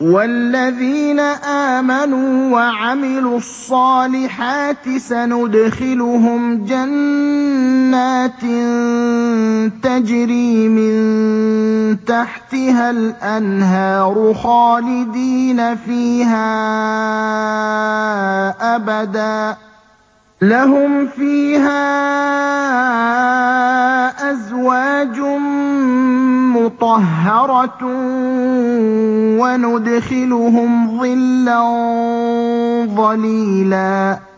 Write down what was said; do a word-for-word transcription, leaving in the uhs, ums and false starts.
وَالَّذِينَ آمَنُوا وَعَمِلُوا الصَّالِحَاتِ سَنُدْخِلُهُمْ جَنَّاتٍ تَجْرِي مِن تَحْتِهَا الْأَنْهَارُ خَالِدِينَ فِيهَا أَبَدًا ۖ لَّهُمْ فِيهَا أَزْوَاجٌ مُّطَهَّرَةٌ ۖ وَنُدْخِلُهُمْ ظِلًّا ظَلِيلًا